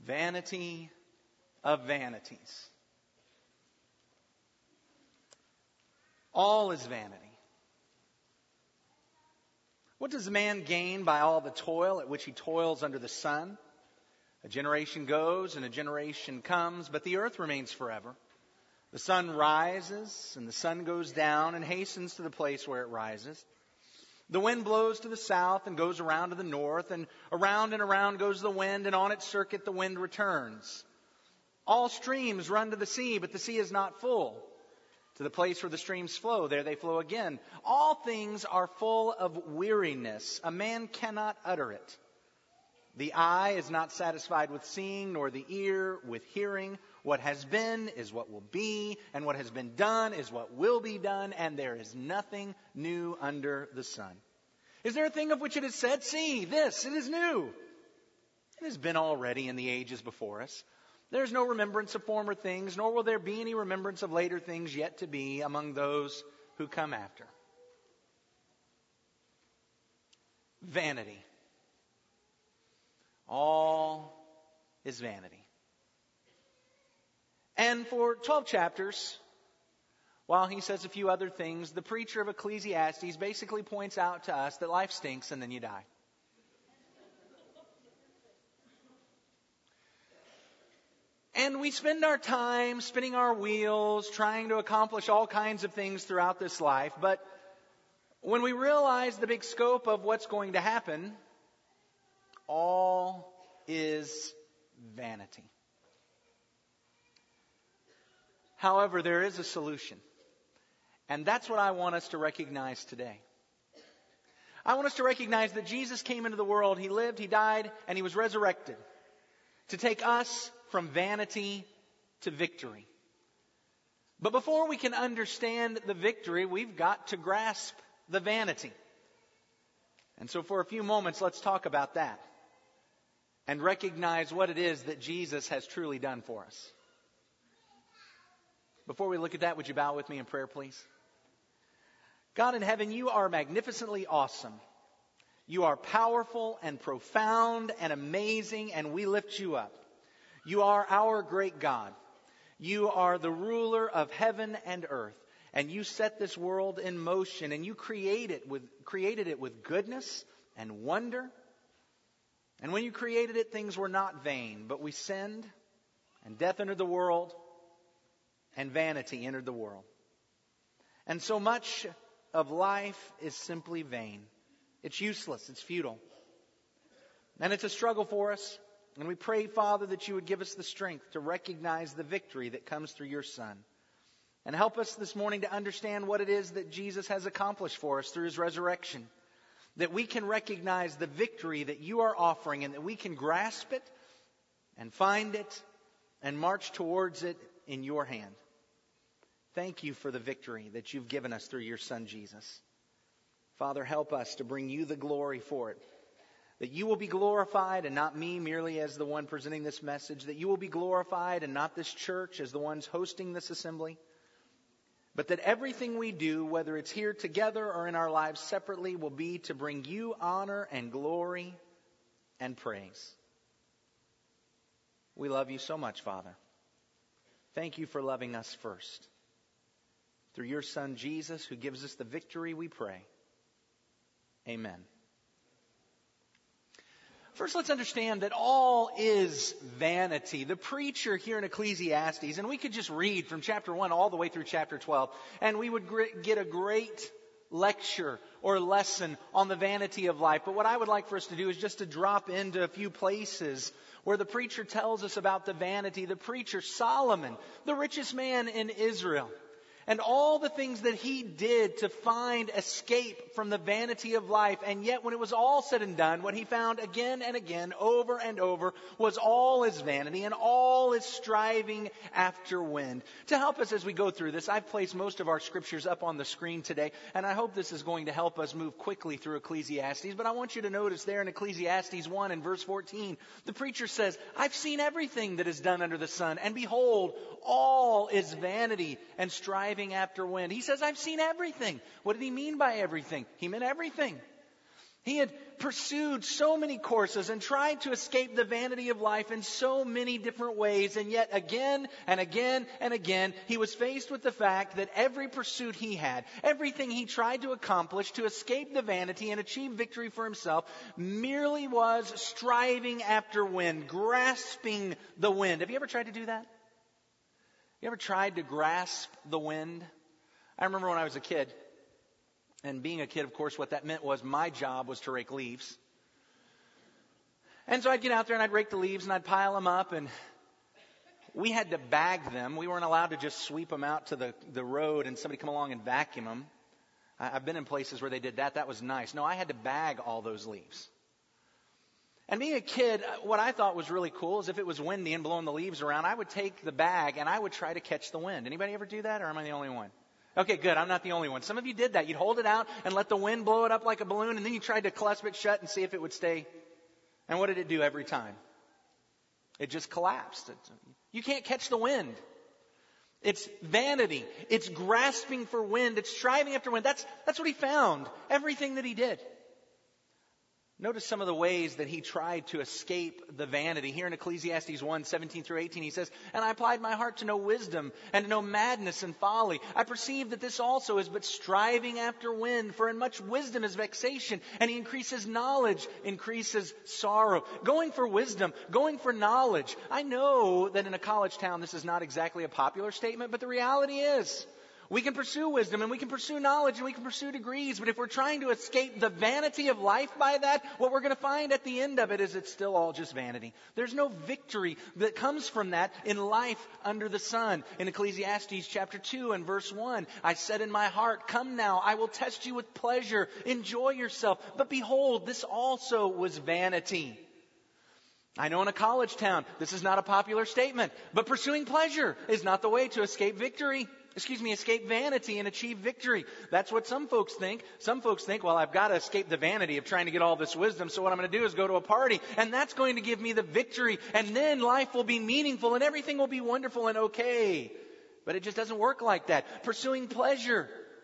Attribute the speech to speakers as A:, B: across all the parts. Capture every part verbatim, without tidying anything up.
A: vanity of vanities. All is vanity. What does man gain by all the toil at which he toils under the sun? A generation goes and a generation comes, but the earth remains forever. The sun rises and the sun goes down and hastens to the place where it rises. The wind blows to the south and goes around to the north, and around and around goes the wind, and on its circuit the wind returns. All streams run to the sea, but the sea is not full. To the place where the streams flow, there they flow again. All things are full of weariness. A man cannot utter it. The eye is not satisfied with seeing, nor the ear with hearing. What has been is what will be, and what has been done is what will be done, and there is nothing new under the sun. Is there a thing of which it is said, see, this, it is new? It has been already in the ages before us. There is no remembrance of former things, nor will there be any remembrance of later things yet to be among those who come after. Vanity. All is vanity. And for twelve chapters, while he says a few other things, the preacher of Ecclesiastes basically points out to us that life stinks and then you die. And we spend our time spinning our wheels, trying to accomplish all kinds of things throughout this life. But when we realize the big scope of what's going to happen, all is vanity. However, there is a solution. And that's what I want us to recognize today. I want us to recognize that Jesus came into the world. He lived, He died, and He was resurrected to take us from vanity to victory. But before we can understand the victory, we've got to grasp the vanity. And so for a few moments, let's talk about that and recognize what it is that Jesus has truly done for us. Before we look at that, would you bow with me in prayer, please? God in heaven, you are magnificently awesome. You are powerful and profound and amazing, and we lift you up. You are our great God. You are the ruler of heaven and earth, and you set this world in motion, and you create it with, created it with goodness and wonder. And when you created it, things were not vain, but we sinned, and death entered the world, and vanity entered the world. And so much of life is simply vain. It's useless. It's futile. And it's a struggle for us. And we pray, Father, that you would give us the strength to recognize the victory that comes through your Son. And help us this morning to understand what it is that Jesus has accomplished for us through His resurrection. That we can recognize the victory that you are offering, and that we can grasp it and find it and march towards it in your hand. Thank you for the victory that you've given us through your Son, Jesus. Father, help us to bring you the glory for it. That you will be glorified and not me merely as the one presenting this message. That you will be glorified and not this church as the ones hosting this assembly. But that everything we do, whether it's here together or in our lives separately, will be to bring you honor and glory and praise. We love you so much, Father. Thank you for loving us first. Through your Son, Jesus, who gives us the victory, we pray. Amen. First, let's understand that all is vanity. The preacher here in Ecclesiastes, and we could just read from chapter one all the way through chapter twelve, and we would get a great lecture or lesson on the vanity of life. But what I would like for us to do is just to drop into a few places where the preacher tells us about the vanity. The preacher, Solomon, the richest man in Israel, and all the things that he did to find escape from the vanity of life. And yet when it was all said and done, what he found again and again, over and over, was all is vanity and all is striving after wind. To help us as we go through this, I've placed most of our scriptures up on the screen today, and I hope this is going to help us move quickly through Ecclesiastes. But I want you to notice there in Ecclesiastes one and verse fourteen, the preacher says, I've seen everything that is done under the sun, and behold, all is vanity and striving after wind. He says, I've seen everything. What did he mean by everything? He meant everything. He had pursued so many courses and tried to escape the vanity of life in so many different ways. And yet again and again and again, he was faced with the fact that every pursuit he had, everything he tried to accomplish to escape the vanity and achieve victory for himself, merely was striving after wind, grasping the wind. Have you ever tried to do that? You ever tried to grasp the wind? I remember when I was a kid, and being a kid, of course, what that meant was my job was to rake leaves. And so I'd get out there and I'd rake the leaves and I'd pile them up, and we had to bag them. We weren't allowed to just sweep them out to the, the road and somebody come along and vacuum them. I, I've been in places where they did that. That was nice. No, I had to bag all those leaves. And being a kid, what I thought was really cool is if it was windy and blowing the leaves around, I would take the bag and I would try to catch the wind. Anybody ever do that, or am I the only one? Okay, good. I'm not the only one. Some of you did that. You'd hold it out and let the wind blow it up like a balloon, and then you tried to clasp it shut and see if it would stay. And what did it do every time? It just collapsed. You can't catch the wind. It's vanity. It's grasping for wind. It's striving after wind. That's, that's what he found. Everything that he did. Notice some of the ways that he tried to escape the vanity. Here in Ecclesiastes one, seventeen through eighteen, he says, "And I applied my heart to know wisdom and to know madness and folly. I perceive that this also is but striving after wind. For in much wisdom is vexation, and he increases knowledge, increases sorrow." Going for wisdom, going for knowledge. I know that in a college town this is not exactly a popular statement, but the reality is, we can pursue wisdom and we can pursue knowledge and we can pursue degrees. But if we're trying to escape the vanity of life by that, what we're going to find at the end of it is it's still all just vanity. There's no victory that comes from that in life under the sun. In Ecclesiastes chapter two and verse one, "I said in my heart, come now, I will test you with pleasure. Enjoy yourself. But behold, this also was vanity." I know in a college town, this is not a popular statement, but pursuing pleasure is not the way to escape victory. Excuse me, escape vanity and achieve victory. That's what some folks think. Some folks think, well, I've got to escape the vanity of trying to get all this wisdom, so what I'm going to do is go to a party, and that's going to give me the victory, and then life will be meaningful, and everything will be wonderful and okay. But it just doesn't work like that. Pursuing pleasure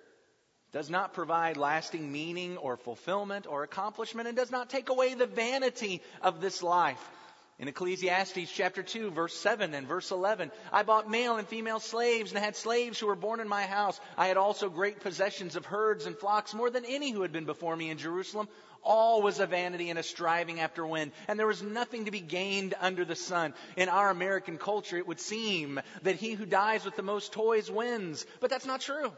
A: does not provide lasting meaning or fulfillment or accomplishment, and does not take away the vanity of this life. In Ecclesiastes chapter two, verse seven and verse eleven, "I bought male and female slaves and had slaves who were born in my house. I had also great possessions of herds and flocks, more than any who had been before me in Jerusalem. All was a vanity and a striving after wind, and there was nothing to be gained under the sun." In our American culture, it would seem that he who dies with the most toys wins. But that's not true.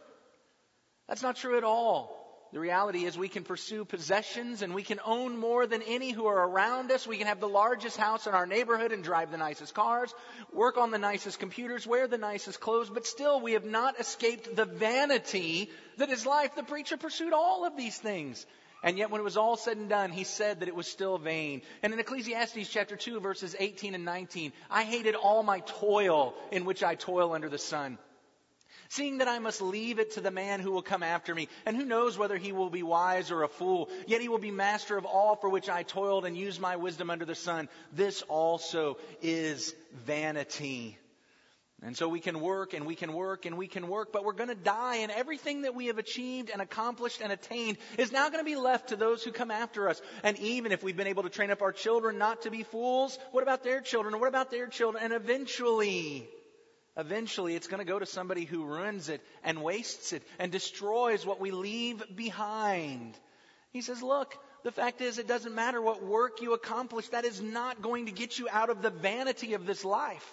A: That's not true at all. The reality is we can pursue possessions and we can own more than any who are around us. We can have the largest house in our neighborhood and drive the nicest cars, work on the nicest computers, wear the nicest clothes, but still we have not escaped the vanity that is life. The preacher pursued all of these things. And yet when it was all said and done, he said that it was still vain. And in Ecclesiastes chapter two, verses eighteen and nineteen, "I hated all my toil in which I toil under the sun, seeing that I must leave it to the man who will come after me. And who knows whether he will be wise or a fool? Yet he will be master of all for which I toiled and used my wisdom under the sun. This also is vanity." And so we can work and we can work and we can work, but we're going to die, and everything that we have achieved and accomplished and attained is now going to be left to those who come after us. And even if we've been able to train up our children not to be fools, what about their children? And what about their children? And eventually... Eventually, it's going to go to somebody who ruins it and wastes it and destroys what we leave behind. He says, look, the fact is, it doesn't matter what work you accomplish. That is not going to get you out of the vanity of this life.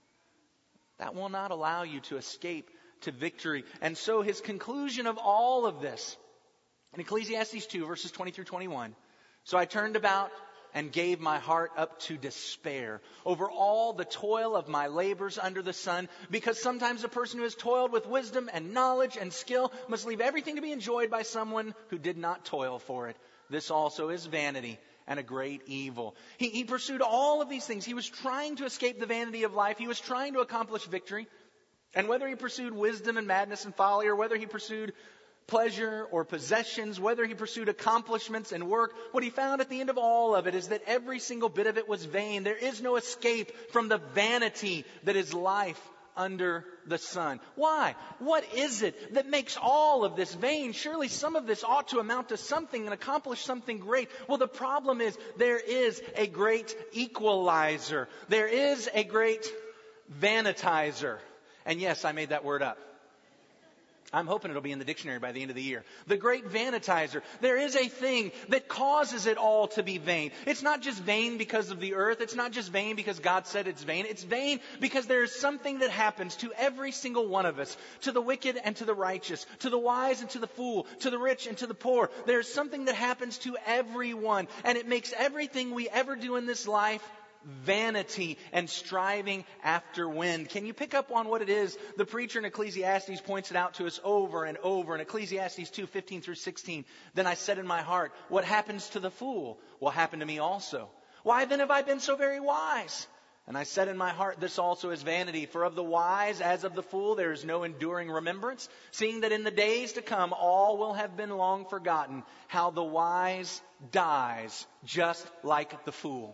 A: That will not allow you to escape to victory. And so his conclusion of all of this, in Ecclesiastes two, verses twenty through twenty-one, "So I turned about and gave my heart up to despair over all the toil of my labors under the sun, because sometimes a person who has toiled with wisdom and knowledge and skill must leave everything to be enjoyed by someone who did not toil for it. This also is vanity and a great evil." He, he pursued all of these things. He was trying to escape the vanity of life. He was trying to accomplish victory. And whether he pursued wisdom and madness and folly, or whether he pursued pleasure or possessions, whether he pursued accomplishments and work, what he found at the end of all of it is that every single bit of it was vain. There is no escape from the vanity that is life under the sun. Why? What is it that makes all of this vain? Surely some of this ought to amount to something and accomplish something great. Well, the problem is there is a great equalizer. There is a great vanitizer. And yes, I made that word up. I'm hoping it'll be in the dictionary by the end of the year. The great vanitizer. There is a thing that causes it all to be vain. It's not just vain because of the earth. It's not just vain because God said it's vain. It's vain because there is something that happens to every single one of us. To the wicked and to the righteous. To the wise and to the fool. To the rich and to the poor. There's something that happens to everyone. And it makes everything we ever do in this life vanity and striving after wind. Can you pick up on what it is? The preacher in Ecclesiastes points it out to us over and over. In Ecclesiastes two, fifteen through sixteen, then I said in my heart, what happens to the fool will happen to me also. Why then have I been so very wise? And I said in my heart, this also is vanity. For of the wise as of the fool there is no enduring remembrance, seeing that in the days to come all will have been long forgotten, how the wise dies just like the fool.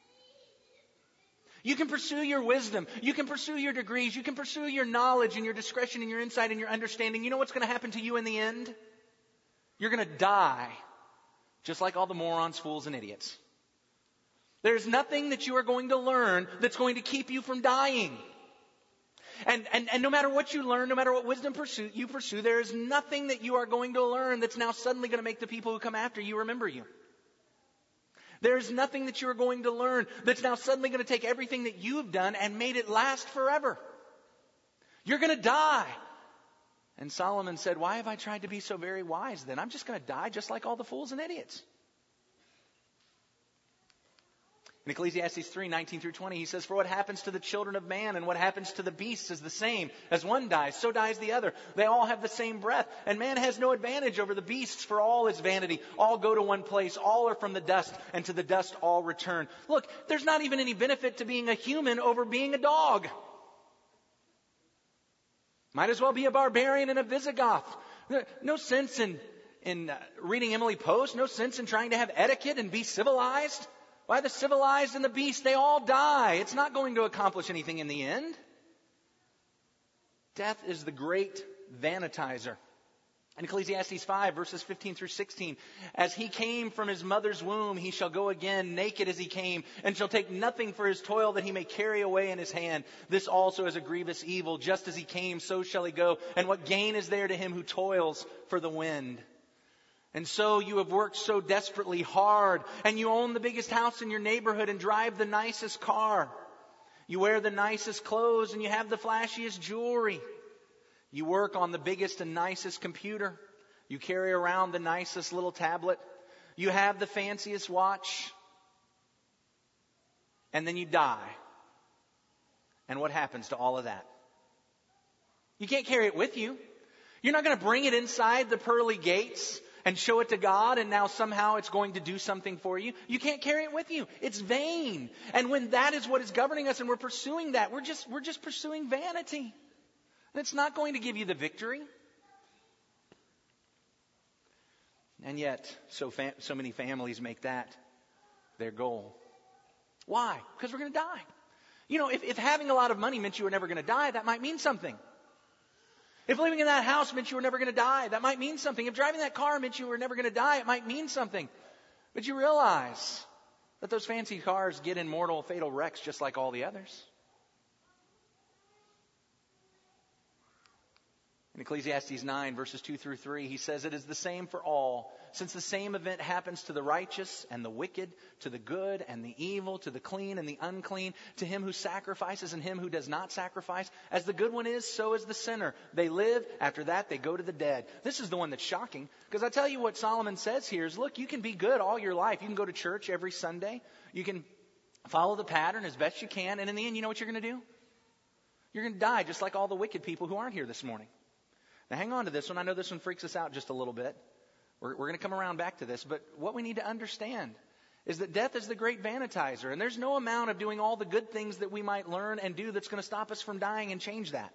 A: You can pursue your wisdom. You can pursue your degrees. You can pursue your knowledge and your discretion and your insight and your understanding. You know what's going to happen to you in the end? You're going to die just like all the morons, fools, and idiots. There's nothing that you are going to learn that's going to keep you from dying. And, and, and no matter what you learn, no matter what wisdom pursue, you pursue, there is nothing that you are going to learn that's now suddenly going to make the people who come after you remember you. There's nothing that you're going to learn that's now suddenly going to take everything that you've done and made it last forever. You're going to die. And Solomon said, why have I tried to be so very wise then? I'm just going to die just like all the fools and idiots. In Ecclesiastes three, nineteen through twenty, he says, for what happens to the children of man and what happens to the beasts is the same. As one dies, so dies the other. They all have the same breath. And man has no advantage over the beasts, for all is vanity. All go to one place. All are from the dust, and to the dust all return. Look, there's not even any benefit to being a human over being a dog. Might as well be a barbarian and a Visigoth. No sense in, in uh, reading Emily Post. No sense in trying to have etiquette and be civilized. Why, the civilized and the beast, they all die. It's not going to accomplish anything in the end. Death is the great vanitizer. In Ecclesiastes five, verses fifteen through sixteen, as he came from his mother's womb, he shall go again naked as he came, and shall take nothing for his toil that he may carry away in his hand. This also is a grievous evil. Just as he came, so shall he go. And what gain is there to him who toils for the wind? And so you have worked so desperately hard, and you own the biggest house in your neighborhood and drive the nicest car. You wear the nicest clothes and you have the flashiest jewelry. You work on the biggest and nicest computer. You carry around the nicest little tablet. You have the fanciest watch. And then you die. And what happens to all of that? You can't carry it with you. You're not going to bring it inside the pearly gates and show it to God, and now somehow it's going to do something for you. You can't carry it with you. It's vain. And when that is what is governing us and we're pursuing that, we're just, we're just pursuing vanity. And it's not going to give you the victory. And yet, so, fam- so many families make that their goal. Why? Because we're going to die. You know, if, if having a lot of money meant you were never going to die, that might mean something. If living in that house meant you were never going to die, that might mean something. If driving that car meant you were never going to die, it might mean something. But you realize that those fancy cars get in mortal, fatal wrecks just like all the others. In Ecclesiastes nine, verses two through three, he says, it is the same for all, since the same event happens to the righteous and the wicked, to the good and the evil, to the clean and the unclean, to him who sacrifices and him who does not sacrifice. As the good one is, so is the sinner. They live, after that they go to the dead. This is the one that's shocking, because I tell you what Solomon says here is, look, you can be good all your life. You can go to church every Sunday. You can follow the pattern as best you can, and in the end, you know what you're going to do? You're going to die just like all the wicked people who aren't here this morning. Now hang on to this one. I know this one freaks us out just a little bit. We're, we're going to come around back to this. But what we need to understand is that death is the great vanitizer. And there's no amount of doing all the good things that we might learn and do that's going to stop us from dying and change that.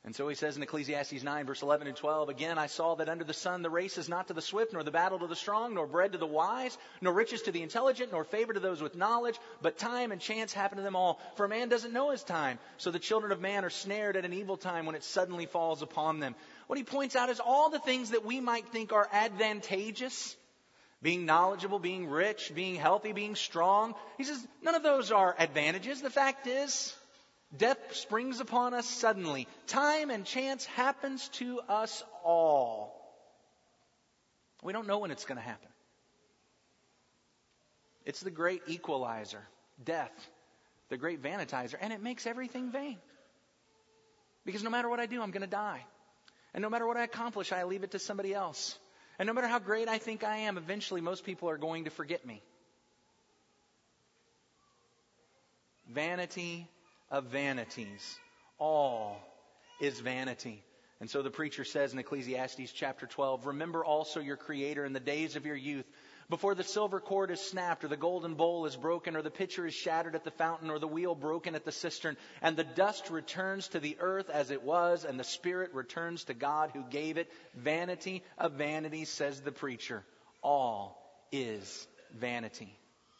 A: And so he says in Ecclesiastes nine, verse eleven and twelve, again, I saw that under the sun the race is not to the swift, nor the battle to the strong, nor bread to the wise, nor riches to the intelligent, nor favor to those with knowledge, but time and chance happen to them all. For a man doesn't know his time, so the children of man are snared at an evil time when it suddenly falls upon them. What he points out is all the things that we might think are advantageous, being knowledgeable, being rich, being healthy, being strong. He says none of those are advantages. The fact is, death springs upon us suddenly. Time and chance happens to us all. We don't know when it's going to happen. It's the great equalizer, death, the great vanitizer, and it makes everything vain. Because no matter what I do, I'm going to die. And no matter what I accomplish, I leave it to somebody else. And no matter how great I think I am, eventually most people are going to forget me. Vanity of vanities. All is vanity. And so the preacher says in Ecclesiastes chapter twelve, remember also your Creator in the days of your youth, before the silver cord is snapped, or the golden bowl is broken, or the pitcher is shattered at the fountain, or the wheel broken at the cistern, and the dust returns to the earth as it was, and the spirit returns to God who gave it. Vanity of vanities, says the preacher. All is vanity.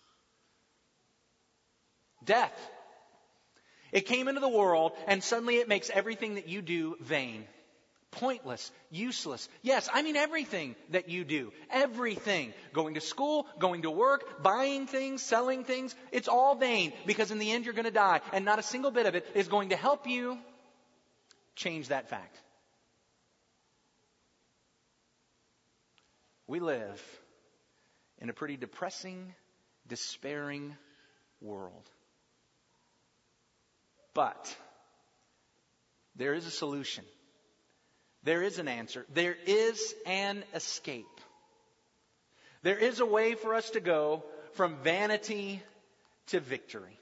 A: Death. It came into the world, and suddenly it makes everything that you do vain. Pointless, useless. Yes, I mean everything that you do. Everything. Going to school, going to work, buying things, selling things. It's all vain because in the end you're going to die. And not a single bit of it is going to help you change that fact. We live in a pretty depressing, despairing world. But there is a solution. There is an answer. There is an escape. There is a way for us to go from vanity to victory.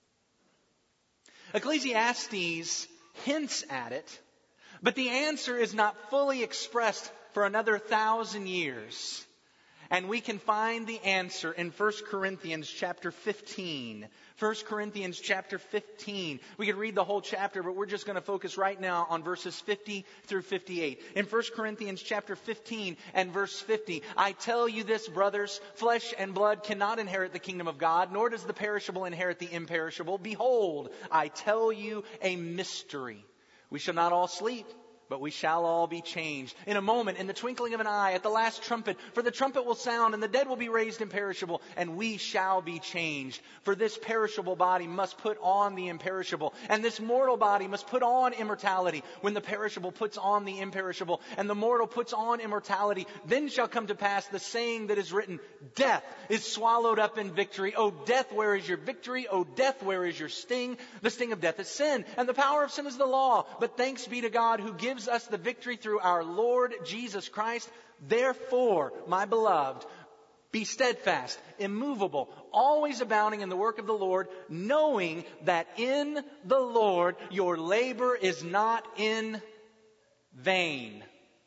A: Ecclesiastes hints at it, but the answer is not fully expressed for another thousand years. And we can find the answer in First Corinthians chapter fifteen. First Corinthians chapter fifteen. We could read the whole chapter, but we're just going to focus right now on verses fifty through fifty-eight. In First Corinthians chapter fifteen and verse fifty, I tell you this, brothers, flesh and blood cannot inherit the kingdom of God, nor does the perishable inherit the imperishable. Behold, I tell you a mystery. We shall not all sleep, but we shall all be changed. In a moment, in the twinkling of an eye, at the last trumpet. For the trumpet will sound, and the dead will be raised imperishable, and we shall be changed. For this perishable body must put on the imperishable, and this mortal body must put on immortality. When the perishable puts on the imperishable, and the mortal puts on immortality, then shall come to pass the saying that is written, death is swallowed up in victory. O death, where is your victory? O death, where is your sting? The sting of death is sin, and the power of sin is the law. But thanks be to God who gives us the victory through our Lord Jesus Christ. Therefore, my beloved, be steadfast, immovable, always abounding in the work of the Lord, knowing that in the Lord your labor is not in vain.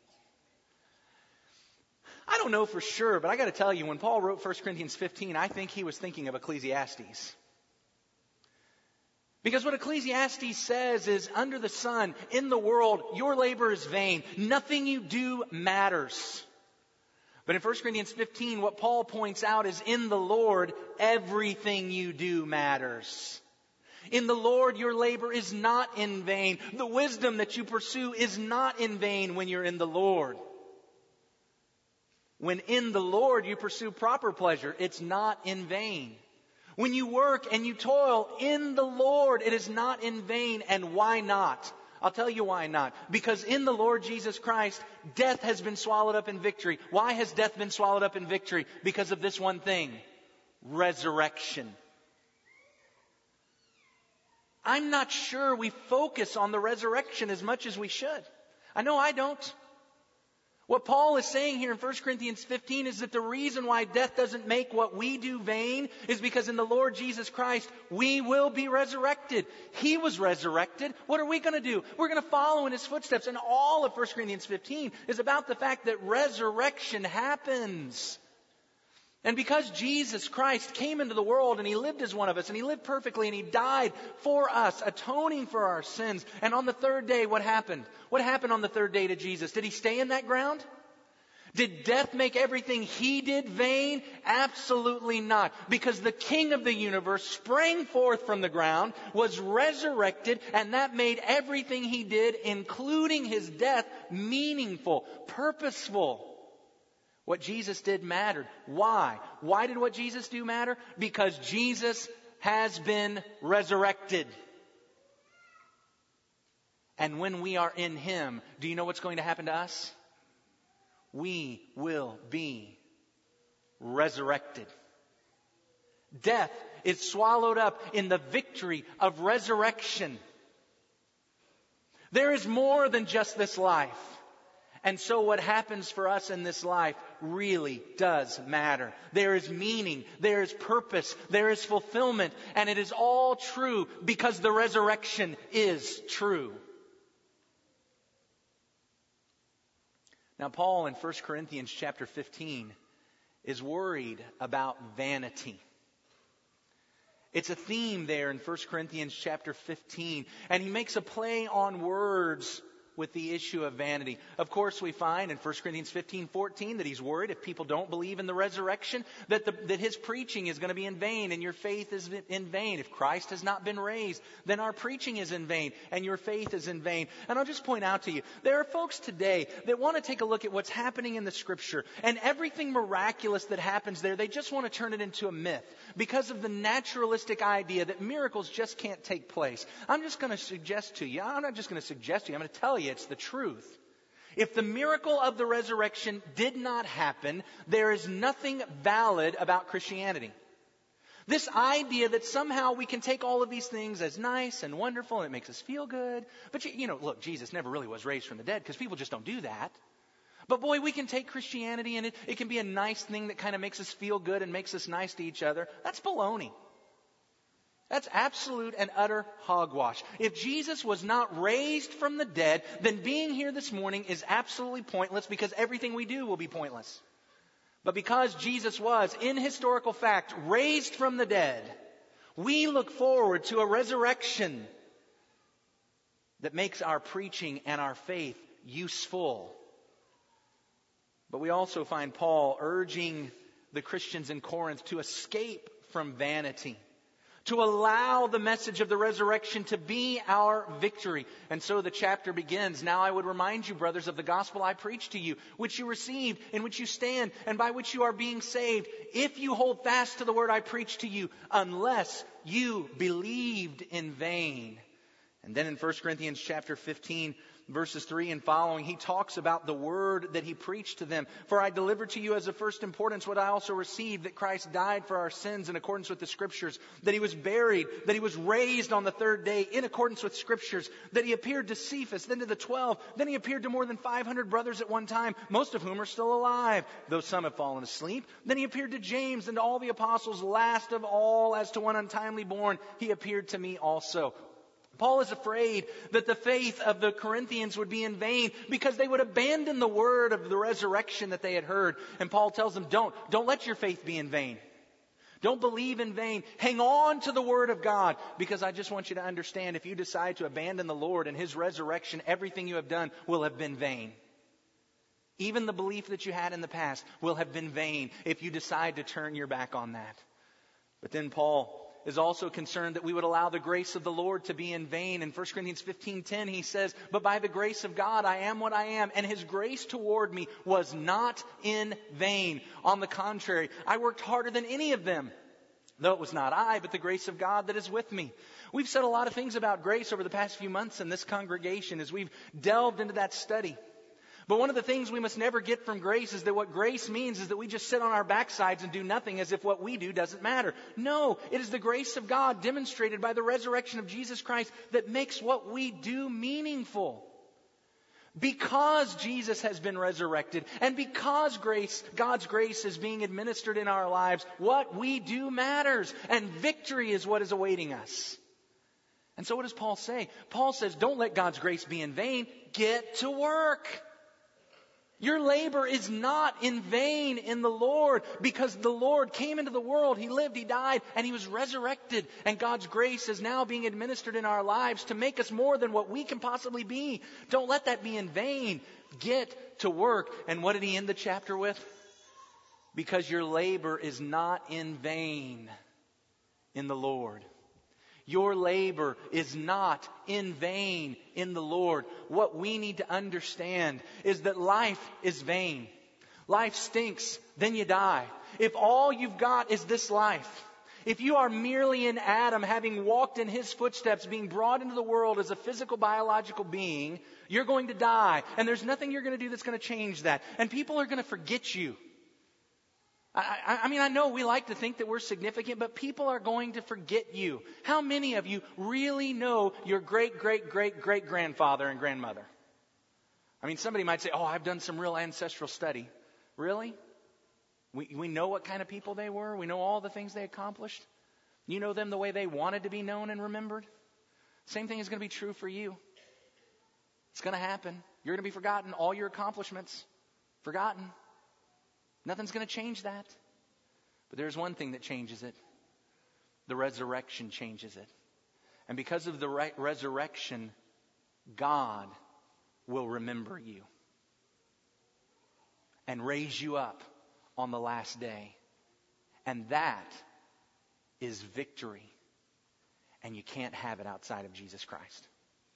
A: I don't know for sure, but I got to tell you, when Paul wrote First Corinthians fifteen, I think he was thinking of Ecclesiastes. Because what Ecclesiastes says is, under the sun, in the world, your labor is vain. Nothing you do matters. But in First Corinthians fifteen, what Paul points out is, in the Lord, everything you do matters. In the Lord, your labor is not in vain. The wisdom that you pursue is not in vain when you're in the Lord. When in the Lord you pursue proper pleasure, it's not in vain. When you work and you toil in the Lord, it is not in vain. And why not? I'll tell you why not. Because in the Lord Jesus Christ, death has been swallowed up in victory. Why has death been swallowed up in victory? Because of this one thing: resurrection. I'm not sure we focus on the resurrection as much as we should. I know I don't. What Paul is saying here in First Corinthians fifteen is that the reason why death doesn't make what we do vain is because in the Lord Jesus Christ, we will be resurrected. He was resurrected. What are we going to do? We're going to follow in His footsteps. And all of First Corinthians fifteen is about the fact that resurrection happens. And because Jesus Christ came into the world and He lived as one of us and He lived perfectly and He died for us, atoning for our sins. And on the third day, what happened? What happened on the third day to Jesus? Did He stay in that ground? Did death make everything He did vain? Absolutely not. Because the King of the universe sprang forth from the ground, was resurrected, and that made everything He did, including His death, meaningful, purposeful. What Jesus did mattered. Why? Why did what Jesus do matter? Because Jesus has been resurrected. And when we are in Him, do you know what's going to happen to us? We will be resurrected. Death is swallowed up in the victory of resurrection. There is more than just this life. And so what happens for us in this life really does matter. There is meaning, there is purpose, there is fulfillment, and it is all true because the resurrection is true. Now, Paul in First Corinthians chapter fifteen is worried about vanity. It's a theme there in First Corinthians chapter fifteen, and he makes a play on words with the issue of vanity. Of course, we find in First Corinthians fifteen fourteen that he's worried if people don't believe in the resurrection, that, the, that his preaching is going to be in vain and your faith is in vain. If Christ has not been raised, then our preaching is in vain and your faith is in vain. And I'll just point out to you, there are folks today that want to take a look at what's happening in the Scripture, and everything miraculous that happens there, they just want to turn it into a myth because of the naturalistic idea that miracles just can't take place. I'm just going to suggest to you, I'm not just going to suggest to you, I'm going to tell you it's the truth. If the miracle of the resurrection did not happen, there is nothing valid about Christianity. This idea that somehow we can take all of these things as nice and wonderful and it makes us feel good. But, you, you know, look, Jesus never really was raised from the dead because people just don't do that. But boy, we can take Christianity and it, it can be a nice thing that kind of makes us feel good and makes us nice to each other. That's baloney. That's absolute and utter hogwash. If Jesus was not raised from the dead, then being here this morning is absolutely pointless because everything we do will be pointless. But because Jesus was, in historical fact, raised from the dead, we look forward to a resurrection that makes our preaching and our faith useful. But we also find Paul urging the Christians in Corinth to escape from vanity, to allow the message of the resurrection to be our victory. And so the chapter begins. Now I would remind you, brothers, of the gospel I preached to you, which you received, in which you stand, and by which you are being saved, if you hold fast to the word I preached to you, unless you believed in vain. And then in First Corinthians chapter fifteen, verses three and following, he talks about the word that he preached to them. For I delivered to you as of first importance what I also received, that Christ died for our sins in accordance with the Scriptures, that he was buried, that he was raised on the third day in accordance with Scriptures, that he appeared to Cephas, then to the twelve, then he appeared to more than five hundred brothers at one time, most of whom are still alive, though some have fallen asleep. Then he appeared to James and to all the apostles. Last of all, as to one untimely born, he appeared to me also. Paul is afraid that the faith of the Corinthians would be in vain because they would abandon the word of the resurrection that they had heard. And Paul tells them, don't, don't let your faith be in vain. Don't believe in vain. Hang on to the word of God, because I just want you to understand, if you decide to abandon the Lord and his resurrection, everything you have done will have been vain. Even the belief that you had in the past will have been vain if you decide to turn your back on that. But then Paul is also concerned that we would allow the grace of the Lord to be in vain. In First Corinthians fifteen ten, he says, but by the grace of God, I am what I am, and his grace toward me was not in vain. On the contrary, I worked harder than any of them, though it was not I, but the grace of God that is with me. We've said a lot of things about grace over the past few months in this congregation as we've delved into that study. But one of the things we must never get from grace is that what grace means is that we just sit on our backsides and do nothing as if what we do doesn't matter. No, it is the grace of God demonstrated by the resurrection of Jesus Christ that makes what we do meaningful. Because Jesus has been resurrected and because grace, God's grace is being administered in our lives, what we do matters, and victory is what is awaiting us. And so what does Paul say? Paul says, don't let God's grace be in vain. Get to work. Your labor is not in vain in the Lord, because the Lord came into the world, He lived, He died, and He was resurrected. And God's grace is now being administered in our lives to make us more than what we can possibly be. Don't let that be in vain. Get to work. And what did He end the chapter with? Because your labor is not in vain in the Lord. Your labor is not in vain in the Lord. What we need to understand is that life is vain. Life stinks, then you die. If all you've got is this life, if you are merely an Adam having walked in his footsteps, being brought into the world as a physical, biological being, you're going to die. And there's nothing you're going to do that's going to change that. And people are going to forget you. I, I mean, I know we like to think that we're significant, but people are going to forget you. How many of you really know your great, great, great, great grandfather and grandmother? I mean, somebody might say, oh, I've done some real ancestral study. Really? We, we know what kind of people they were. We know all the things they accomplished. You know them the way they wanted to be known and remembered. Same thing is going to be true for you. It's going to happen. You're going to be forgotten. All your accomplishments, forgotten. Nothing's going to change that. But there's one thing that changes it. The resurrection changes it. And because of the re- resurrection, God will remember you and raise you up on the last day. And that is victory. And you can't have it outside of Jesus Christ.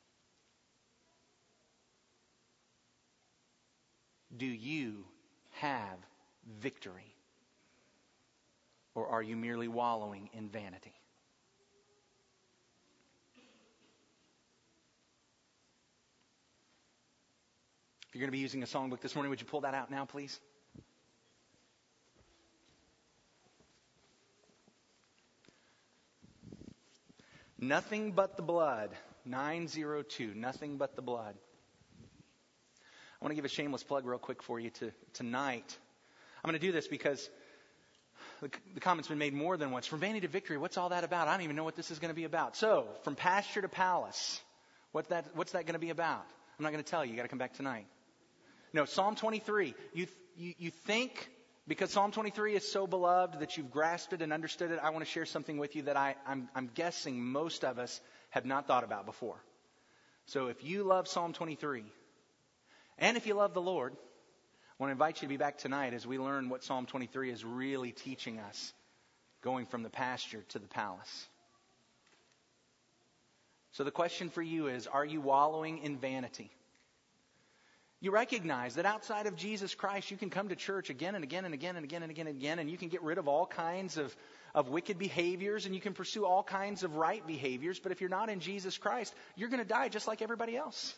A: Do you have victory? Or are you merely wallowing in vanity? If you're going to be using a songbook this morning, would you pull that out now, please? Nothing but the blood. nine oh two. Nothing but the blood. I want to give a shameless plug real quick for you to, tonight. I'm going to do this because the, the comment's been made more than once. From vanity to victory, what's all that about? I don't even know what this is going to be about. So, from pasture to palace, what's that, what's that going to be about? I'm not going to tell you. You've got to come back tonight. No, Psalm twenty-three. You, you, you think, because Psalm twenty-three is so beloved that you've grasped it and understood it, I want to share something with you that I, I'm, I'm guessing most of us have not thought about before. So if you love Psalm twenty-three, and if you love the Lord, I want to invite you to be back tonight as we learn what Psalm twenty-three is really teaching us, going from the pasture to the palace. So the question for you is, are you wallowing in vanity? You recognize that outside of Jesus Christ, you can come to church again and again and again and again and again and again, and you can get rid of all kinds of, of wicked behaviors, and you can pursue all kinds of right behaviors. But if you're not in Jesus Christ, you're going to die just like everybody else.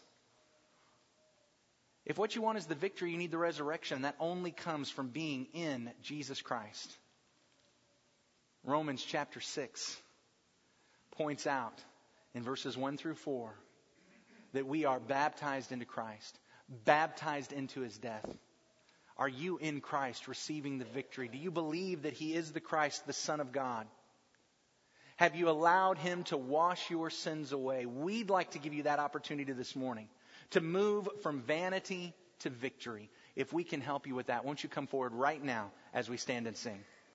A: If what you want is the victory, you need the resurrection. That only comes from being in Jesus Christ. Romans chapter six points out in verses one through four that we are baptized into Christ, baptized into His death. Are you in Christ receiving the victory? Do you believe that He is the Christ, the Son of God? Have you allowed Him to wash your sins away? We'd like to give you that opportunity this morning to move from vanity to victory. If we can help you with that, won't you come forward right now as we stand and sing?